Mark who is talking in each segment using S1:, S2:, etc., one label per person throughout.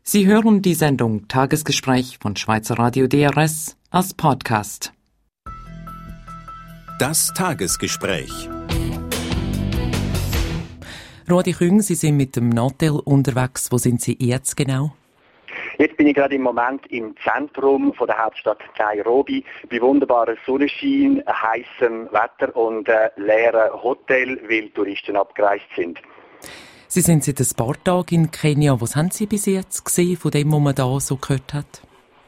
S1: Sie hören die Sendung Tagesgespräch von Schweizer Radio DRS als Podcast.
S2: Das Tagesgespräch.
S1: Rudi Küng, Sie sind mit dem Natel unterwegs. Wo sind Sie jetzt genau?
S3: Jetzt bin ich gerade im Moment im Zentrum von der Hauptstadt Nairobi, bei wunderbarem Sonnenschein, heißem Wetter und leeren Hotel, weil Touristen abgereist sind.
S1: Sie sind seit ein paar Tagen in Kenia. Was haben Sie bis jetzt gesehen von dem, was man da so gehört hat?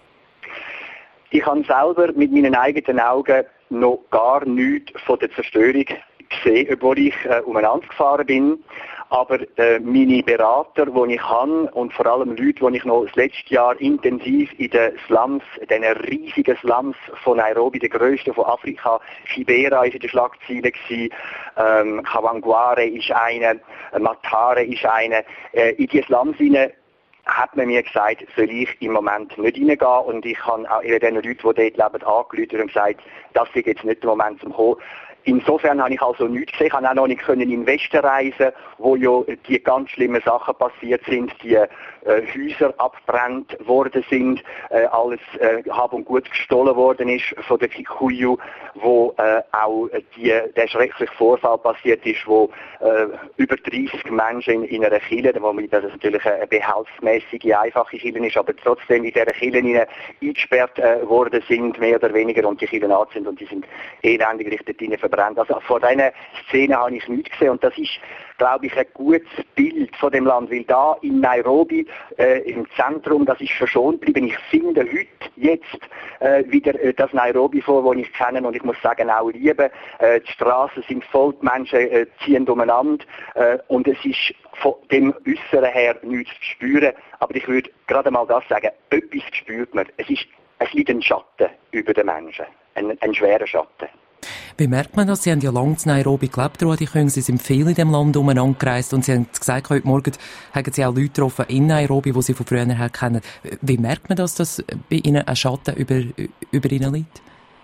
S3: Ich habe selber mit meinen eigenen Augen noch gar nichts von der Zerstörung gesehen, obwohl ich umeinander gefahren bin. Aber meine Berater, die ich habe, und vor allem Leute, die ich noch das letzte Jahr intensiv in den Slums, den riesigen Slums von Nairobi, der grösste von Afrika, Kibera ist in der Schlagzeile gewesen, Kawangware ist eine, Matare ist eine. In die Slums hinein hat man mir gesagt, soll ich im Moment nicht reingehen. Und ich habe auch den Leuten, die dort leben, angerufen und gesagt, das ist jetzt nicht der Moment zum Kommen. Insofern habe ich also nichts gesehen. Ich konnte auch noch nicht in den Westen reisen, wo ja die ganz schlimmen Sachen passiert sind, die Häuser abbrennt worden sind, alles Hab und Gut gestohlen worden ist von den Kikuyu, wo auch der schreckliche Vorfall passiert ist, wo über 30 Menschen in einer Kirche, womit das natürlich eine behelfsmäßige, einfache Kirche ist, aber trotzdem in dieser Kirche eingesperrt worden sind, mehr oder weniger, und die Kirchen sind und die sind elendig dort drinnen verbrannt. Also vor diesen Szenen habe ich nichts gesehen, und das ist, glaube ich, ein gutes Bild von dem Land, weil da in Nairobi im Zentrum, das ist verschont geblieben. Ich finde heute jetzt wieder das Nairobi vor, das ich kenne, und ich muss sagen, auch liebe. Die Straßen sind voll, die Menschen ziehen umeinander, und es ist von dem Äußeren her nichts zu spüren. Aber ich würde gerade mal das sagen, etwas spürt man. Es liegt ein Schatten über den Menschen, ein schwerer Schatten.
S1: Wie merkt man das? Sie haben ja lange in Nairobi gelebt, Rudi Küng. Sie sind viel in dem Land umeinander gereist, und Sie haben gesagt, heute Morgen haben Sie auch Leute getroffen in Nairobi, die Sie von früher her kennen. Wie merkt man das, dass bei Ihnen ein Schatten über Ihnen liegt?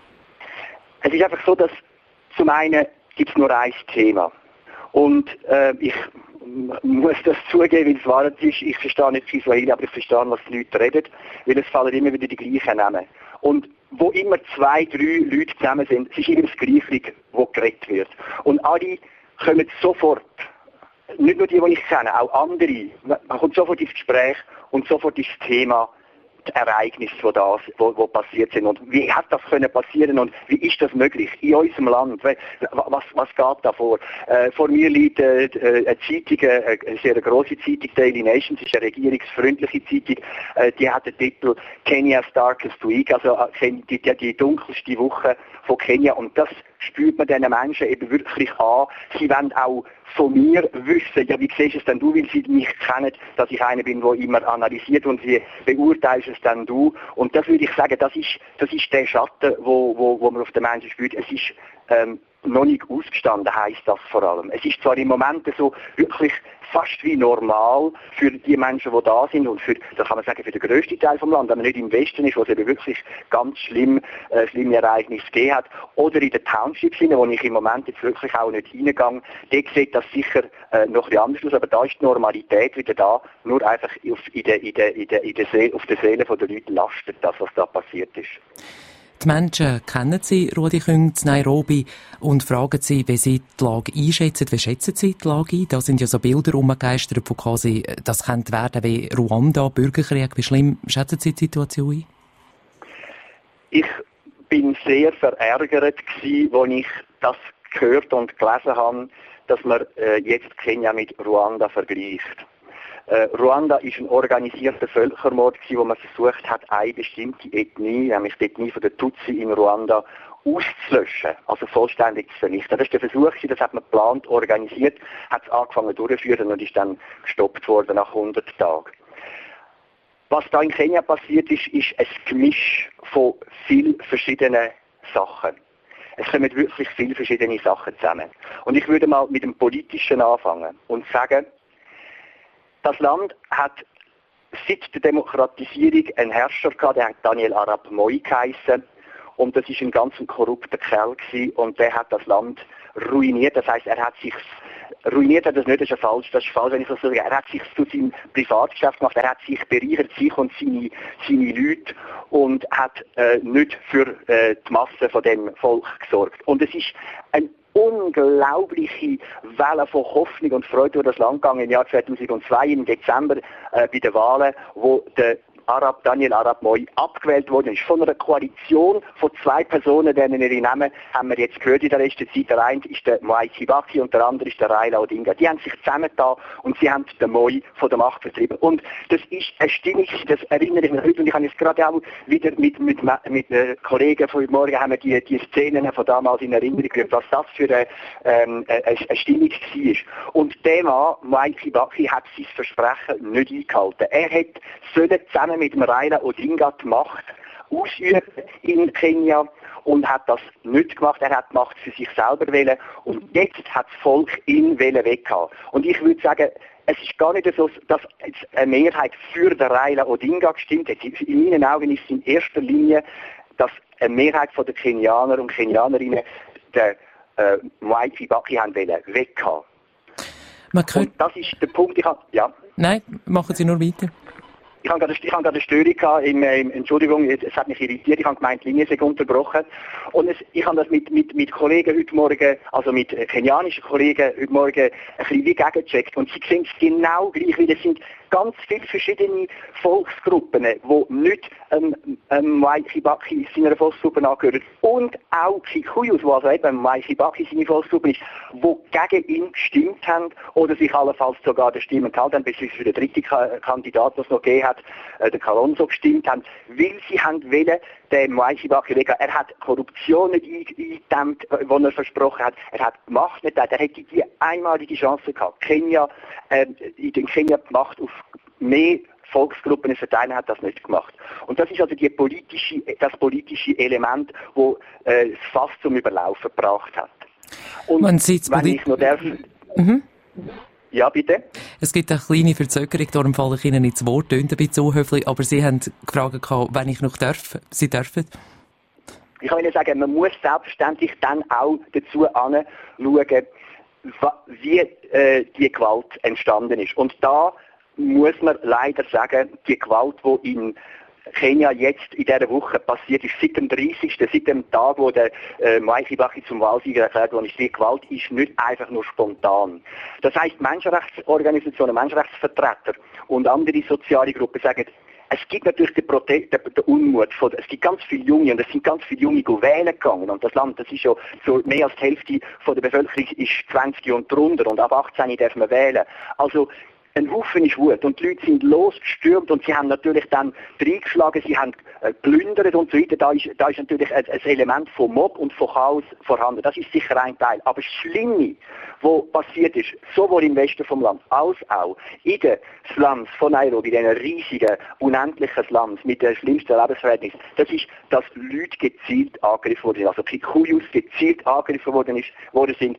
S3: Es ist einfach so, dass zum einen gibt es nur ein Thema. Und ich muss das zugeben, weil es wahr ist. Ich verstehe nicht Kiswahili, aber ich verstehe, was die Leute reden, weil es fallen immer wieder die gleichen Namen. Und wo immer 2, 3 Leute zusammen sind, es ist immer das Gleiche, wo geredet wird. Und alle kommen sofort, nicht nur die ich kenne, auch andere, man kommt sofort ins Gespräch und sofort ins Thema, die Ereignisse, die passiert sind. Und wie hat das können passieren und wie ist das möglich in unserem Land? Was geht da vor? Vor mir liegt eine Zeitung, eine sehr grosse Zeitung, Daily Nation, das ist eine regierungsfreundliche Zeitung, die hat den Titel Kenya's Darkest Week, also die dunkelste Woche von Kenia. Und das spürt man diesen Menschen eben wirklich an. Sie wollen auch von mir wissen, ja, wie siehst du es denn du, weil sie mich kennen, dass ich einer bin, der immer analysiert, und wie beurteilst es denn du? Und das würde ich sagen, das ist der Schatten, wo man auf den Menschen spürt. Es ist noch nicht ausgestanden, heisst das vor allem. Es ist zwar im Moment so wirklich fast wie normal für die Menschen, die da sind, und da kann man sagen, für den grössten Teil vom Land, wenn man nicht im Westen ist, wo es eben wirklich ganz schlimme Ereignisse gegeben hat, oder in den Townships, wo ich im Moment jetzt wirklich auch nicht hineingehe, dort sieht das sicher noch ein bisschen anders aus, aber da ist die Normalität wieder da, nur einfach auf der Seele der Leute lastet das, was da passiert ist.
S1: Die Menschen kennen Sie, Rudi Küng, in Nairobi, und fragen Sie, wie Sie die Lage einschätzen. Wie schätzen Sie die Lage ein? Da sind ja so Bilder rumgegeistert von quasi, das könnte werden wie Ruanda, Bürgerkrieg. Wie schlimm schätzen Sie die Situation ein?
S3: Ich bin sehr verärgert gewesen, als ich das gehört und gelesen habe, dass man jetzt Kenia mit Ruanda vergleicht. Ruanda ist ein organisierter Völkermord, wo man versucht hat, eine bestimmte Ethnie, nämlich die Ethnie von der Tutsi in Ruanda, auszulöschen, also vollständig zu vernichten. Das ist der Versuch, das hat man geplant, organisiert, hat es angefangen durchzuführen und ist dann gestoppt worden nach 100 Tagen. Was da in Kenia passiert ist, ist ein Gemisch von vielen verschiedenen Sachen. Es kommen wirklich viele verschiedene Sachen zusammen. Und ich würde mal mit dem Politischen anfangen und sagen, das Land hat seit der Demokratisierung einen Herrscher gehabt, der hat Daniel Arap Moi geheissen. Und das ist ein ganz korrupter Kerl gewesen, und der hat das Land ruiniert. Das heisst, er hat sich ruiniert hat das nicht, das ist falsch, wenn ich das so sage. Er hat sich zu seinem Privatgeschäft gemacht, er hat sich bereichert, sich und seine Leute, und hat nicht für die Masse von dem Volk gesorgt. Und es ist eine unglaubliche Welle von Hoffnung und Freude durch das Land gegangen im Jahr 2002, im Dezember, bei den Wahlen, wo der Daniel Arap Moi abgewählt worden ist. Von einer Koalition von 2 Personen, denen ihre Namen haben wir jetzt gehört in der letzten Zeit. Der eine ist der Mwai Kibaki und der andere ist der Raila Odinga. Die haben sich zusammengetan und sie haben den Moi von der Macht vertrieben. Und das ist eine Stimmung, das erinnere ich mich heute, und ich habe jetzt gerade auch wieder mit Kollegen von heute Morgen haben wir die Szenen von damals in Erinnerung gerufen, was das für eine Stimmung war. Und der Mann, Mwai Kibaki, hat sein Versprechen nicht eingehalten. Er hat zusammen mit dem Raila Odinga die Macht ausüben in Kenia und hat das nicht gemacht. Er hat die Macht für sich selber wählen und jetzt hat das Volk ihn weggehauen. Und ich würde sagen, es ist gar nicht so, dass jetzt eine Mehrheit für den Raila Odinga gestimmt hat. In meinen Augen ist es in erster Linie, dass eine Mehrheit der Kenianer und Kenianerinnen den Mwai Kibaki haben weggehauen. Und das ist der Punkt, ja.
S1: Nein, machen Sie nur weiter.
S3: Ich habe gerade eine Störung gehabt, Entschuldigung, es hat mich irritiert, ich habe gemeint, die Linie sei unterbrochen. Und ich habe das mit Kollegen heute Morgen, also mit kenianischen Kollegen heute Morgen ein bisschen wie gegengecheckt. Und sie sehen es genau gleich, weil es sind ganz viele verschiedene Volksgruppen, die nicht Mwai Kibaki seiner Volksgruppe angehören. Und auch Kikuyus, die also eben Mwai Kibaki seine Volksgruppe ist, die gegen ihn gestimmt haben oder sich allenfalls sogar der Stimme enthalten haben, bis für den dritten Kandidat, den es noch gegeben hat, der Kalonzo, gestimmt haben, weil sie haben wollen, den Mwai Kibaki weghaben. Er hat Korruption nicht eingedämmt, die er versprochen hat. Er hat die Macht nicht gegeben. Er hätte die einmalige Chance gehabt. In Kenia die Macht auf mehr Volksgruppen zu verteilen, hat das nicht gemacht. Und das ist also das politische Element, das das Fass zum Überlaufen gebracht hat. Und wenn ich noch darf... Ja, bitte?
S1: Es gibt eine kleine Verzögerung, darum falle ich Ihnen ins Wort, tönt ein bisschen unhöflich, aber Sie haben gefragt, wenn ich noch darf. Sie dürfen.
S3: Ich kann Ihnen sagen, man muss selbstverständlich dann auch dazu anschauen, wie die Gewalt entstanden ist. Und da muss man leider sagen, die Gewalt, die in Kenia jetzt in dieser Woche passiert ist, seit dem 30., seit dem Tag, wo der Mwai Kibaki zum Wahlsieger erklärt worden ist, die Gewalt ist nicht einfach nur spontan. Das heisst, Menschenrechtsorganisationen, Menschenrechtsvertreter und andere soziale Gruppen sagen, es gibt natürlich den Unmut. Es gibt ganz viele Junge, und es sind ganz viele Junge wählen gegangen. Und das Land, das ist ja so mehr als die Hälfte von der Bevölkerung ist 20 und drunter. Und ab 18 darf man wählen. Also, ein Haufen ist Wut und die Leute sind losgestürmt und sie haben natürlich dann reingeschlagen, sie haben geplündert und so weiter. Da ist natürlich ein Element von Mob und von Chaos vorhanden. Das ist sicher ein Teil. Aber das Schlimme, was passiert ist, sowohl im Westen vom Land als auch in den Slums von Nairobi, in diesen riesigen, unendlichen Slums mit den schlimmsten Lebensverhältnissen, das ist, dass Leute gezielt angegriffen worden sind. Also Kikuyus gezielt angegriffen worden sind,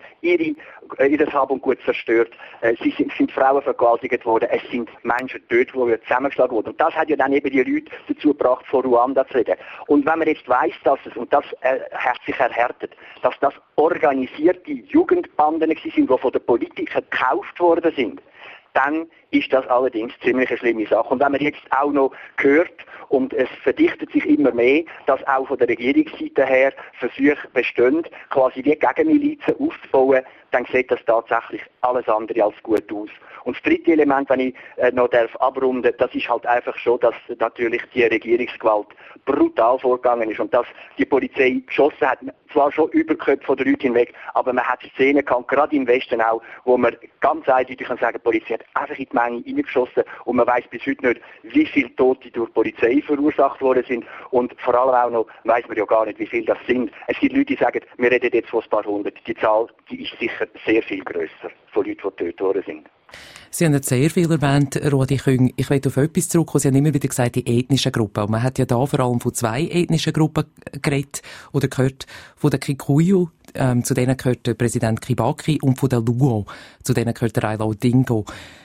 S3: ihr Hab und Gut zerstört, sind Frauen vergewaltigt worden, es sind Menschen dort, die zusammengeschlagen wurden. Und das hat ja dann eben die Leute dazu gebracht, von Ruanda zu reden. Und wenn man jetzt weiss, dass es, und das hat sich erhärtet, dass das organisierte Jugendbanden sind, die von den Politikern gekauft worden sind, dann ist das allerdings ziemlich eine schlimme Sache. Und wenn man jetzt auch noch hört, und es verdichtet sich immer mehr, dass auch von der Regierungsseite her Versuche bestehen, quasi wie Gegenmilizen aufzubauen, dann sieht das tatsächlich alles andere als gut aus. Und das dritte Element, wenn ich noch abrunden darf, das ist halt einfach schon, dass natürlich die Regierungsgewalt brutal vorgegangen ist und dass die Polizei geschossen hat, zwar schon über die Köpfe der Leute hinweg, aber man hat Szenen gehabt, gerade im Westen auch, wo man ganz eindeutig kann sagen, die Polizei hat einfach in die Menge reingeschossen und man weiß bis heute nicht, wie viele Tote durch die Polizei verursacht worden sind und vor allem auch noch weiss man ja gar nicht, wie viele das sind. Es gibt Leute, die sagen, wir reden jetzt von ein paar hundert. Die Zahl, die ist sicher sehr viel grösser von Leuten, die getötet worden sind.
S1: Sie haben jetzt sehr viel erwähnt, Rudi Küng. Ich will auf etwas zurückkommen. Sie haben immer wieder gesagt, die ethnischen Gruppen. Und man hat ja da vor allem von 2 ethnischen Gruppen geredet oder gehört. Von den Kikuyu, zu denen gehört der Präsident Kibaki, und von den Luo, zu denen gehört der Raila Odinga.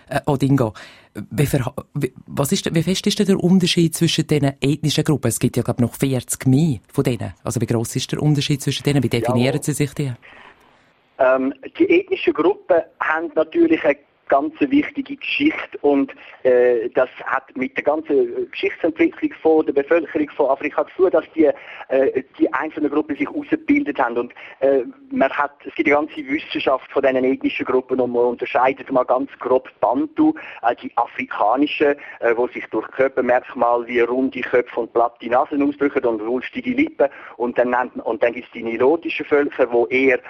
S1: Wie fest ist denn der Unterschied zwischen diesen ethnischen Gruppen? Es gibt ja, glaube ich, noch 40 mehr von denen. Also wie gross ist der Unterschied zwischen denen? Wie definieren Sie sich die?
S3: Die ethnischen Gruppen haben natürlich eine ganz wichtige Geschichte und das hat mit der ganzen Geschichtsentwicklung von der Bevölkerung von Afrika zu tun, dass die einzelnen Gruppen sich ausgebildet haben und es gibt eine ganze Wissenschaft von diesen ethnischen Gruppen und man unterscheidet mal ganz grob Bantu, die afrikanischen, wo sich durch Körpermerkmale wie runde Köpfe und platte Nasen ausdrücken und wulstige Lippen und dann gibt es die nilotischen Völker, die eher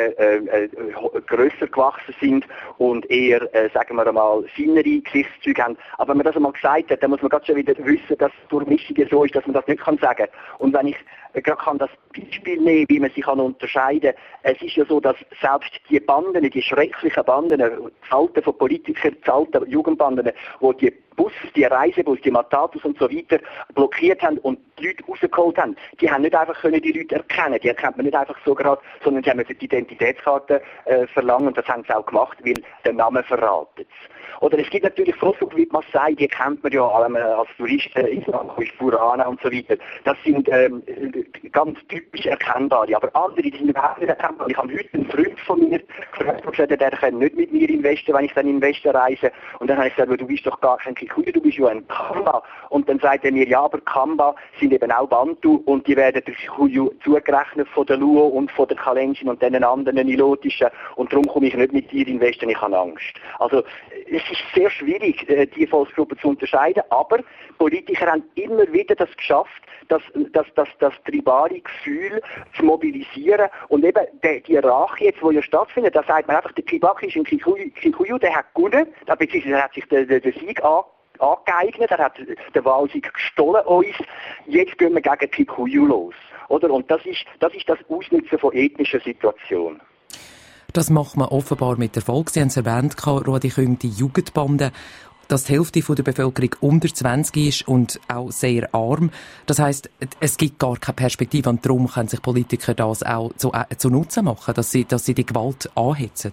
S3: grösser gewachsen sind und eher sagen wir einmal, feinere Gesichtszüge haben. Aber wenn man das einmal gesagt hat, dann muss man ganz schon wieder wissen, dass es durch Mischungen so ist, dass man das nicht sagen kann. Und wenn ich gerade das Beispiel nehmen, wie man sich unterscheiden kann, es ist ja so, dass selbst die Banden, die schrecklichen Banden, die Alten von Politikern, die alten Jugendbanden, wo die Busse, die Reisebus, die Matatus und so weiter blockiert haben und die Leute rausgeholt haben, die haben nicht einfach die Leute erkennen. Die erkennt man nicht einfach so gerade, sondern die haben die Identitätskarte verlangen und das haben sie auch gemacht, weil der Name verratet. Oder es gibt natürlich Volksgruppen wie die Maasai, die kennt man ja als Touristen, Burana und so weiter. Das sind ganz typisch erkennbare. Aber andere, die sind überhaupt nicht erkennbar. Ich habe heute einen Freund von mir gefragt, der kann nicht mit mir in den Westen, wenn ich dann in den Westen reise. Und dann habe ich gesagt, du bist doch gar kein Kikuyu, du bist ja ein Kamba. Und dann sagt er mir, ja, aber Kamba sind eben auch Bantu und die werden durch Kikuyu zugerechnet von der Luo und von der Kalenjin und den anderen Nilotischen. Und darum komme ich nicht mit dir in den Westen, ich habe Angst. Also es ist sehr schwierig, die Volksgruppen zu unterscheiden, aber Politiker haben immer wieder das geschafft, das tribale Gefühl zu mobilisieren und eben die Rache jetzt, die ja stattfindet, da sagt man einfach, der Kibaki ist ein Kikuyu, der hat gewonnen, beziehungsweise hat sich den Sieg angeeignet, er hat den Wahlsieg gestohlen uns, jetzt gehen wir gegen Kikuyu los. Oder? Und das ist das Ausnutzen von ethnischen Situationen.
S1: Das macht man offenbar mit Erfolg. Sie haben es erwähnt, Ruedi Küng, die Jugendbanden, dass die Hälfte der Bevölkerung unter 20 ist und auch sehr arm. Das heisst, es gibt gar keine Perspektive und darum können sich Politiker das auch zu Nutzen machen, dass sie die Gewalt anhetzen.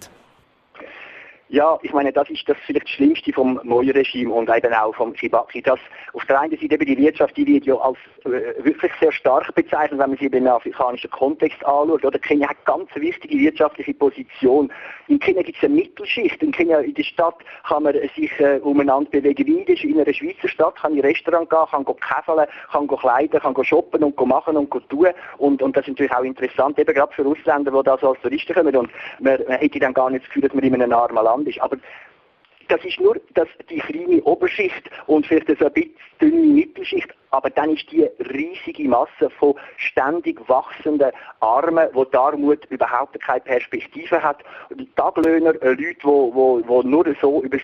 S3: Ja, ich meine, das ist das vielleicht das Schlimmste vom Moi-Regime und eben auch vom Kibaki. Dass auf der einen Seite eben die Wirtschaft, die wird ja als wirklich sehr stark bezeichnet, wenn man sie in den afrikanischen Kontext anschaut. Oder Kenia hat eine ganz wichtige wirtschaftliche Position. In Kenia gibt es eine Mittelschicht. In Kenia, in der Stadt kann man sich umeinander bewegen. Wie in einer Schweizer Stadt kann ich in ein Restaurant gehen, kann käfeln, kann kleiden, kann shoppen und machen und tun. Und das ist natürlich auch interessant, eben gerade für Ausländer, die da so als Touristen kommen. Und man hätte dann gar nicht das Gefühl, dass man in einem armen Land ist. Aber das ist nur die kleine Oberschicht und vielleicht so ein bisschen dünne Mittelschicht, aber dann ist die riesige Masse von ständig wachsenden Armen, wo die Armut überhaupt keine Perspektive hat. Die Taglöhner, Leute, die nur so über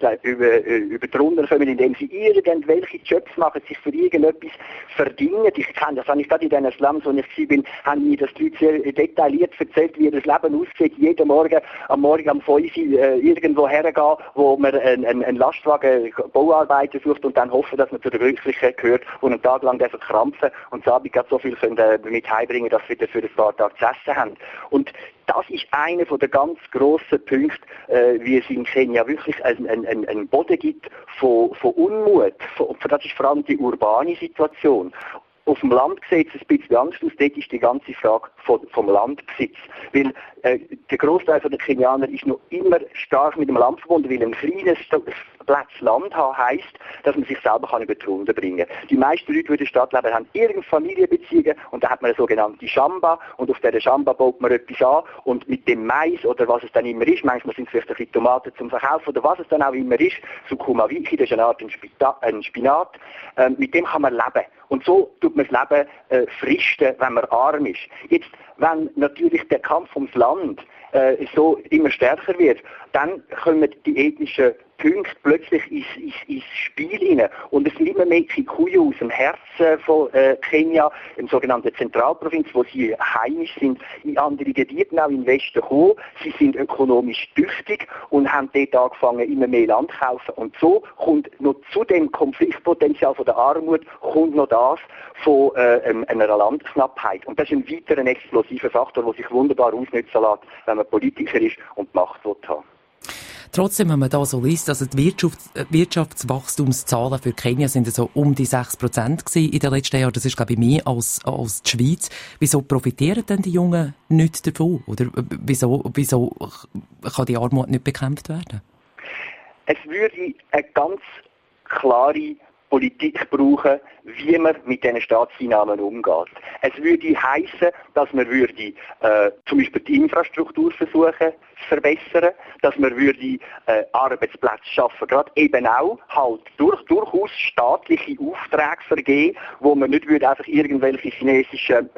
S3: die Runde kommen, indem sie irgendwelche Jobs machen, sich für irgendetwas verdienen. Ich kenne das, habe ich gerade in diesen Slums, wo ich war, haben mir das die Leute sehr detailliert erzählt, wie das Leben aussieht. Jeden Morgen um 5 Uhr irgendwo hergehen, wo man einen Lastwagen Bauarbeiter sucht und dann hoffen, dass man zu der Glücklichen gehört, wo einen Tag lang krampfen und am Abend so viel können mit heimbringen, dass sie wieder für ein paar Tage zu essen haben. Und das ist einer der ganz grossen Punkte, wie es in Kenia wirklich einen Boden gibt von Unmut. Das ist vor allem die urbane Situation. Auf dem Land sieht es ein bisschen anders aus. Dort ist die ganze Frage vom Landbesitz. Weil der Großteil der Kenianer ist noch immer stark mit dem Land verbunden, weil ein kleines Platz Land haben heisst, dass man sich selber über die Runde bringen kann. Die meisten Leute, die in der Stadt leben, haben irgendeine Familienbeziehungen und da hat man eine sogenannte Shamba und auf dieser Shamba baut man etwas an und mit dem Mais oder was es dann immer ist, manchmal sind es vielleicht ein bisschen Tomaten zum Verkaufen oder was es dann auch immer ist, Sukuma Wiki, das ist eine Art ein Spinat, mit dem kann man leben. Und so tut man das Leben fristen, wenn man arm ist. Jetzt, wenn natürlich der Kampf ums Land so immer stärker wird, dann kommen die ethnischen Punkte plötzlich ins Spiel hinein. Und es sind immer mehr Kikuyu aus dem Herzen von Kenia, im sogenannten Zentralprovinz, wo sie heimisch sind, in andere Gebiete, auch im Westen gekommen. Sie sind ökonomisch tüchtig und haben dort angefangen, immer mehr Land zu kaufen. Und so kommt noch zu dem Konfliktpotenzial von der Armut, kommt noch das von einer Landknappheit. Und das ist ein weiterer explosiver Faktor, der sich wunderbar ausnutzen lässt, wenn man Politiker ist und die Macht haben.
S1: Trotzdem, wenn man da so liest, also die Wirtschaftswachstumszahlen für Kenia sind so um die 6% gewesen in den letzten Jahren. Das ist, glaube ich, mehr als die Schweiz. Wieso profitieren denn die Jungen nicht davon? Oder wieso kann die Armut nicht bekämpft werden?
S3: Es würde eine ganz klare Politik brauchen, wie man mit diesen Staatseinnahmen umgeht. Es würde heissen, dass man zum Beispiel die Infrastruktur versuchen zu verbessern, dass man Arbeitsplätze schaffen, gerade eben auch halt durchaus staatliche Aufträge vergeben, wo man nicht einfach irgendwelche chinesischen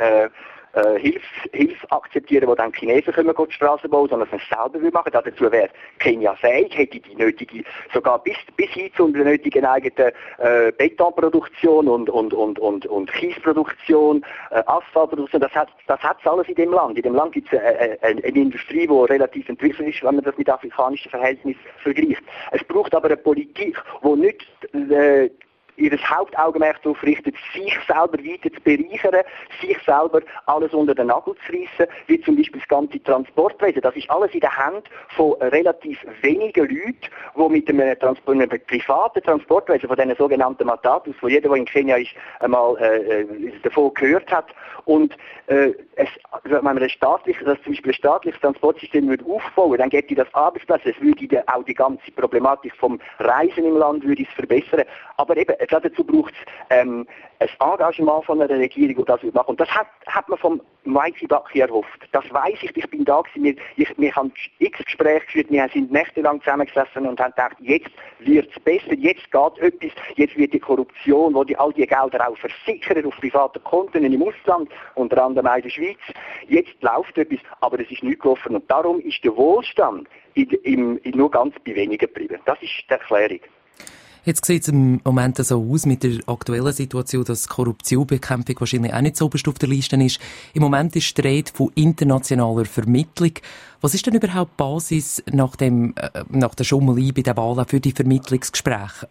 S3: Hilfe akzeptieren, die dann die Chinesen können die Straßen bauen, sondern dass man es selber machen. Dazu wäre Kenia fähig, hätte die nötige, sogar bis hin zu der nötigen eigenen Betonproduktion und Kiesproduktion, Asphaltproduktion. Das hat es alles in dem Land. In dem Land gibt es eine Industrie, die relativ entwickelt ist, wenn man das mit afrikanischen Verhältnissen vergleicht. Es braucht aber eine Politik, die nicht ihr Hauptaugenmerk darauf richtet, sich selber weiter zu bereichern, sich selber alles unter den Nagel zu reissen, wie zum Beispiel das ganze Transportwesen. Das ist alles in der Hand von relativ wenigen Leuten, die mit einem privaten Transportwesen, von diesen sogenannten Matatus, wo jeder, der in Kenia ist, einmal davon gehört hat. Und wenn man zum Beispiel ein staatliches Transportsystem aufbauen würde, dann gäbe das Arbeitsplätze, es würde auch die ganze Problematik vom Reisen im Land würde es verbessern. Aber eben, dazu braucht es ein Engagement von einer Regierung, die das machen. Und das hat man vom Mwai Kibaki erhofft. Das weiss ich bin da gewesen. Wir haben x Gespräche geführt, wir sind nächtelang zusammengesessen und haben gedacht, jetzt wird es besser, jetzt geht etwas, jetzt wird die Korruption, wo all die Gelder auch versickern auf privaten Konten im Ausland, unter anderem auch in der Schweiz. Jetzt läuft etwas, aber es ist nicht gelaufen. Und darum ist der Wohlstand nur ganz bei wenigen geblieben. Das ist die Erklärung.
S1: Jetzt sieht es im Moment so aus mit der aktuellen Situation, dass Korruptionbekämpfung wahrscheinlich auch nicht so oberst auf der Liste ist. Im Moment ist die Rede von internationaler Vermittlung. Was ist denn überhaupt die Basis nach der Schummelei bei den Wahlen für die Vermittlungsgespräche?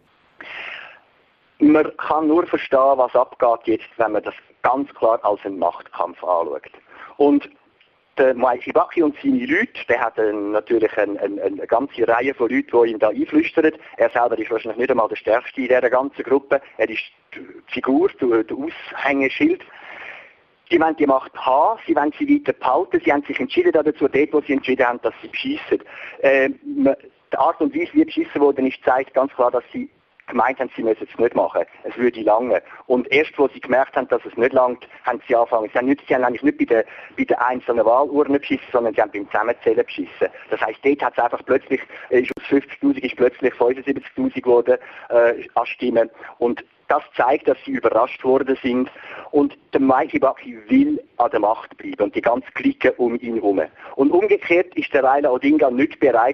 S3: Man kann nur verstehen, was abgeht jetzt, wenn man das ganz klar als einen Machtkampf anschaut. Und der Mwai Kibaki und seine Leute, der hat natürlich eine ganze Reihe von Leuten, die ihm da einflüstern. Er selber ist wahrscheinlich nicht einmal der Stärkste in dieser ganzen Gruppe. Er ist die Figur, der Aushängeschild. Sie wollen die Macht haben, sie wollen sie weiter behalten. Sie haben sich entschieden dazu, dort, wo sie entschieden haben, dass sie beschissen. Die Art und Weise, wie beschissen worden ist, zeigt ganz klar, dass sie gemeint haben, sie müssen es nicht machen. Es würde lange. Und erst, wo sie gemerkt haben, dass es nicht langt, haben sie angefangen. Sie haben eigentlich nicht bei den einzelnen Wahlurnen beschissen, sondern sie haben beim Zusammenzählen beschissen. Das heisst, dort hat es einfach plötzlich, aus 50'000 ist plötzlich 75'000 geworden an Stimmen. Und das zeigt, dass sie überrascht worden sind. Und der Mwai Kibaki will an der Macht bleiben und die ganze Clique um ihn herum. Und umgekehrt ist der Raila Odinga nicht bereit,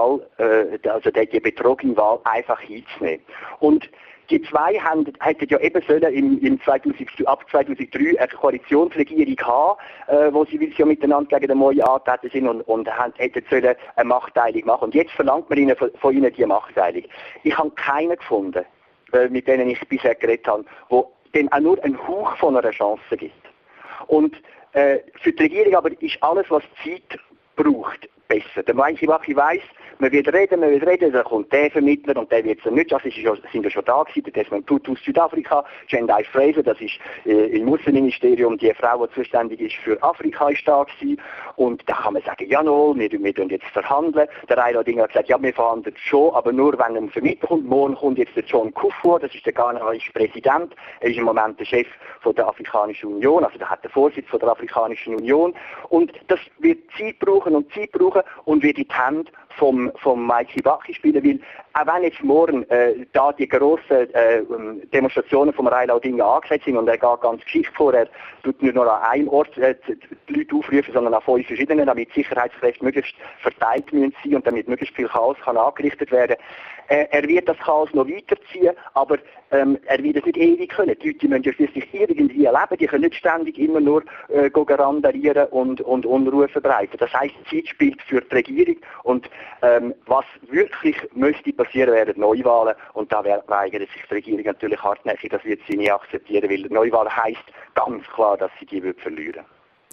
S3: die betrogene Wahl einfach hinzunehmen. Und die zwei hätten ja eben sollen ab 2003 eine Koalitionsregierung haben, wo sie ja miteinander gegen den Moi angetreten sind und hätten sollen eine Machtteilung machen. Und jetzt verlangt man von ihnen diese Machtteilung. Ich habe keinen gefunden, mit denen ich bisher geredet habe, wo dem auch nur einen Hauch von einer Chance gibt. Und für die Regierung aber ist alles, was Zeit braucht, besser. Der Mwai Kibaki weiss, man wird reden, dann kommt der Vermittler und der wird es nicht. Also sind ja schon da gewesen, der Desmond Tutu aus Südafrika, Jendai Fraser, das ist im Außenministerium die Frau, die zuständig ist für Afrika, ist da gewesen. Und da kann man sagen, ja, wir tun jetzt verhandeln. Der Raila Odinga hat gesagt, ja, wir verhandeln schon, aber nur wenn ein Vermittler kommt. Morgen kommt jetzt der John Kufuor, das ist der ghanaische Präsident. Er ist im Moment der Chef von der Afrikanischen Union, also der hat den Vorsitz von der Afrikanischen Union. Und das wird Zeit brauchen und wird in die Hände vom Mwai Kibaki spielen, weil auch wenn jetzt morgen da die grossen Demonstrationen vom Raila Odinga angesetzt sind und er geht ganz geschickt vor, er tut nicht nur an einem Ort die Leute aufrufen, sondern an 5 verschiedenen, damit die Sicherheitskräfte möglichst verteilt müssen sein und damit möglichst viel Chaos kann angerichtet werden. Er wird das Chaos noch weiterziehen, aber er wird es nicht ewig können. Die Leute müssen ja schließlich irgendwie leben, die können nicht ständig immer nur randalieren und Unruhe verbreiten. Das heisst, Zeit spielt für die Regierung und was wirklich müsste passieren, wären Neuwahlen und da weigert sich die Regierung natürlich hartnäckig, das wird sie nie akzeptieren, weil Neuwahlen heisst ganz klar, dass sie die verlieren.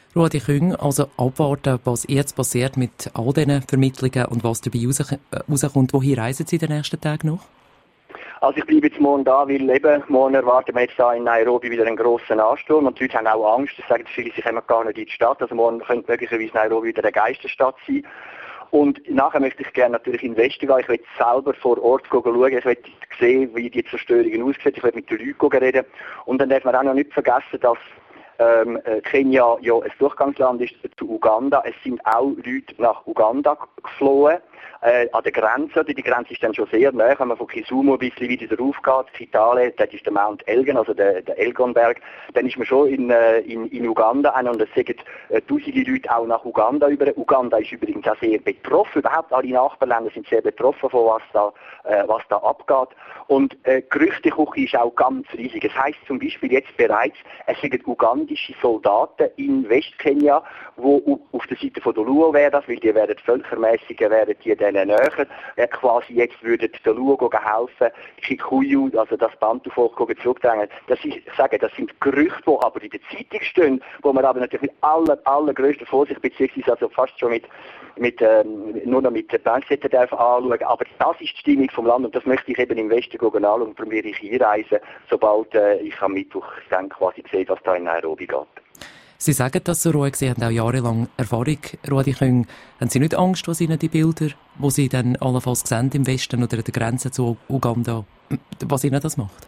S1: Rudi Küng, also abwarten, was jetzt passiert mit all diesen Vermittlungen und was dabei rauskommt. Wohin reisen Sie den nächsten Tag noch?
S3: Also ich bleibe jetzt morgen da, weil eben morgen erwarten wir jetzt da in Nairobi wieder einen grossen Ansturm und die Leute haben auch Angst, das sagen viele, sie kommen gar nicht in die Stadt, also morgen könnte möglicherweise Nairobi wieder eine Geisterstadt sein. Und nachher möchte ich gerne natürlich in den Westen gehen, ich will selber vor Ort schauen, ich will sehen, wie die Zerstörungen aussehen, ich will mit den Leuten reden und dann darf man auch noch nicht vergessen, dass Kenia ja ein Durchgangsland ist zu Uganda. Es sind auch Leute nach Uganda geflohen, an der Grenze. Die Grenze ist dann schon sehr nahe, wenn man von Kisumu ein bisschen wieder raufgeht, Kitale, das ist der Mount Elgon, also der Elgonberg, dann ist man schon in Uganda und es sagen tausende Leute auch nach Uganda über. Uganda ist übrigens auch sehr betroffen, überhaupt alle Nachbarländer sind sehr betroffen von was da abgeht. Und Gerüchteküche ist auch ganz riesig. Es heisst zum Beispiel jetzt bereits, es sind ugandische Soldaten in Westkenia, die auf der Seite von der Luo wären, weil die werden völkermässiger, werden die denen näher. Quasi jetzt würden der Luo helfen, Kikuyu, also das Bantu-Volk, zurückdrängen. Ich sage, das sind Gerüchte, die aber in der Zeitung stehen, wo man aber natürlich mit allergrößter Vorsicht, beziehungsweise also fast schon nur noch mit der Pinzette anschauen. Aber das ist die Stimmung vom Land und das möchte ich eben im Westen anschauen und probiere ich einreisen, sobald ich am Mittwoch dann quasi sehe, was da in Nairobi geht.
S1: Sie sagen das so ruhig, Sie haben auch jahrelang Erfahrung, Rudi Küng. Haben Sie nicht Angst, was Ihnen die Bilder, die Sie dann allenfalls sehen im Westen oder an der Grenze zu Uganda, was Ihnen das macht?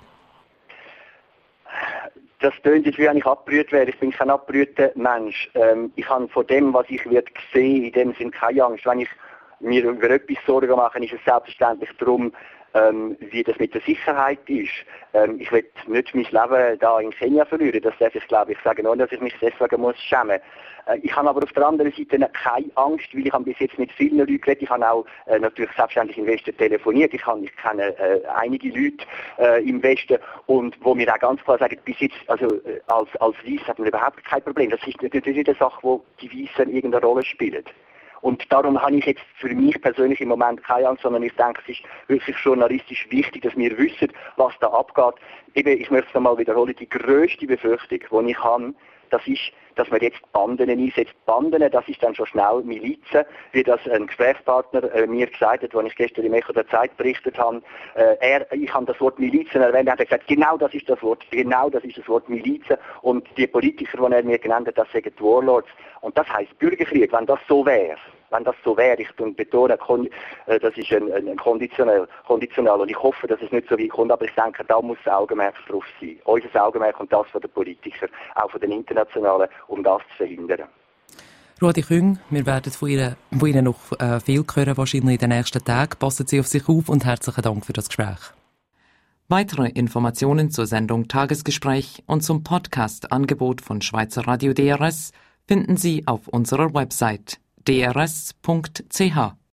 S3: Das tönt jetzt, wie wenn ich abgerührt wäre. Ich bin kein abgerührter Mensch. Ich habe vor dem, was ich werde sehen, in dem Sinn keine Angst. Wenn ich mir über etwas Sorgen mache, ist es selbstverständlich darum, wie das mit der Sicherheit ist. Ich will nicht mein Leben da in Kenia verlieren. Das darf ich, glaube ich, sagen, ohne dass ich mich deswegen muss schämen. Ich habe aber auf der anderen Seite keine Angst, weil ich habe bis jetzt mit vielen Leuten geredet. Ich habe auch natürlich selbstständig im Westen telefoniert. Ich kenne einige Leute im Westen und wo mir auch ganz klar sagen, bis jetzt, also als Weiss hat man überhaupt kein Problem. Das ist nicht eine Sache, wo die Weißen irgendeine Rolle spielen. Und darum habe ich jetzt für mich persönlich im Moment keine Angst, sondern ich denke, es ist wirklich journalistisch wichtig, dass wir wissen, was da abgeht. Eben, ich möchte es nochmal wiederholen, die grösste Befürchtung, die ich habe, das ist, dass man jetzt Banden einsetzt. Banden, das ist dann schon schnell Milizen, wie das ein Gesprächspartner mir gesagt hat, als ich gestern im Echo der Zeit berichtet habe. Ich habe das Wort Milizen erwähnt, er hat gesagt, genau das ist das Wort Milizen. Und die Politiker, die er mir genannt hat, das sagen die Warlords. Und das heisst Bürgerkrieg, wenn das so wäre. Ich betone, das ist ein konditionell. Und ich hoffe, dass es nicht so weit kommt, aber ich denke, da muss das Augenmerk drauf sein. Unser Augenmerk und das von den Politikern, auch von den Internationalen, um das zu verhindern.
S1: Rudi Küng, wir werden von Ihnen noch viel hören, wahrscheinlich in den nächsten Tagen. Passen Sie auf sich auf und herzlichen Dank für das Gespräch. Weitere Informationen zur Sendung Tagesgespräch und zum Podcast-Angebot von Schweizer Radio DRS finden Sie auf unserer Website drs.ch.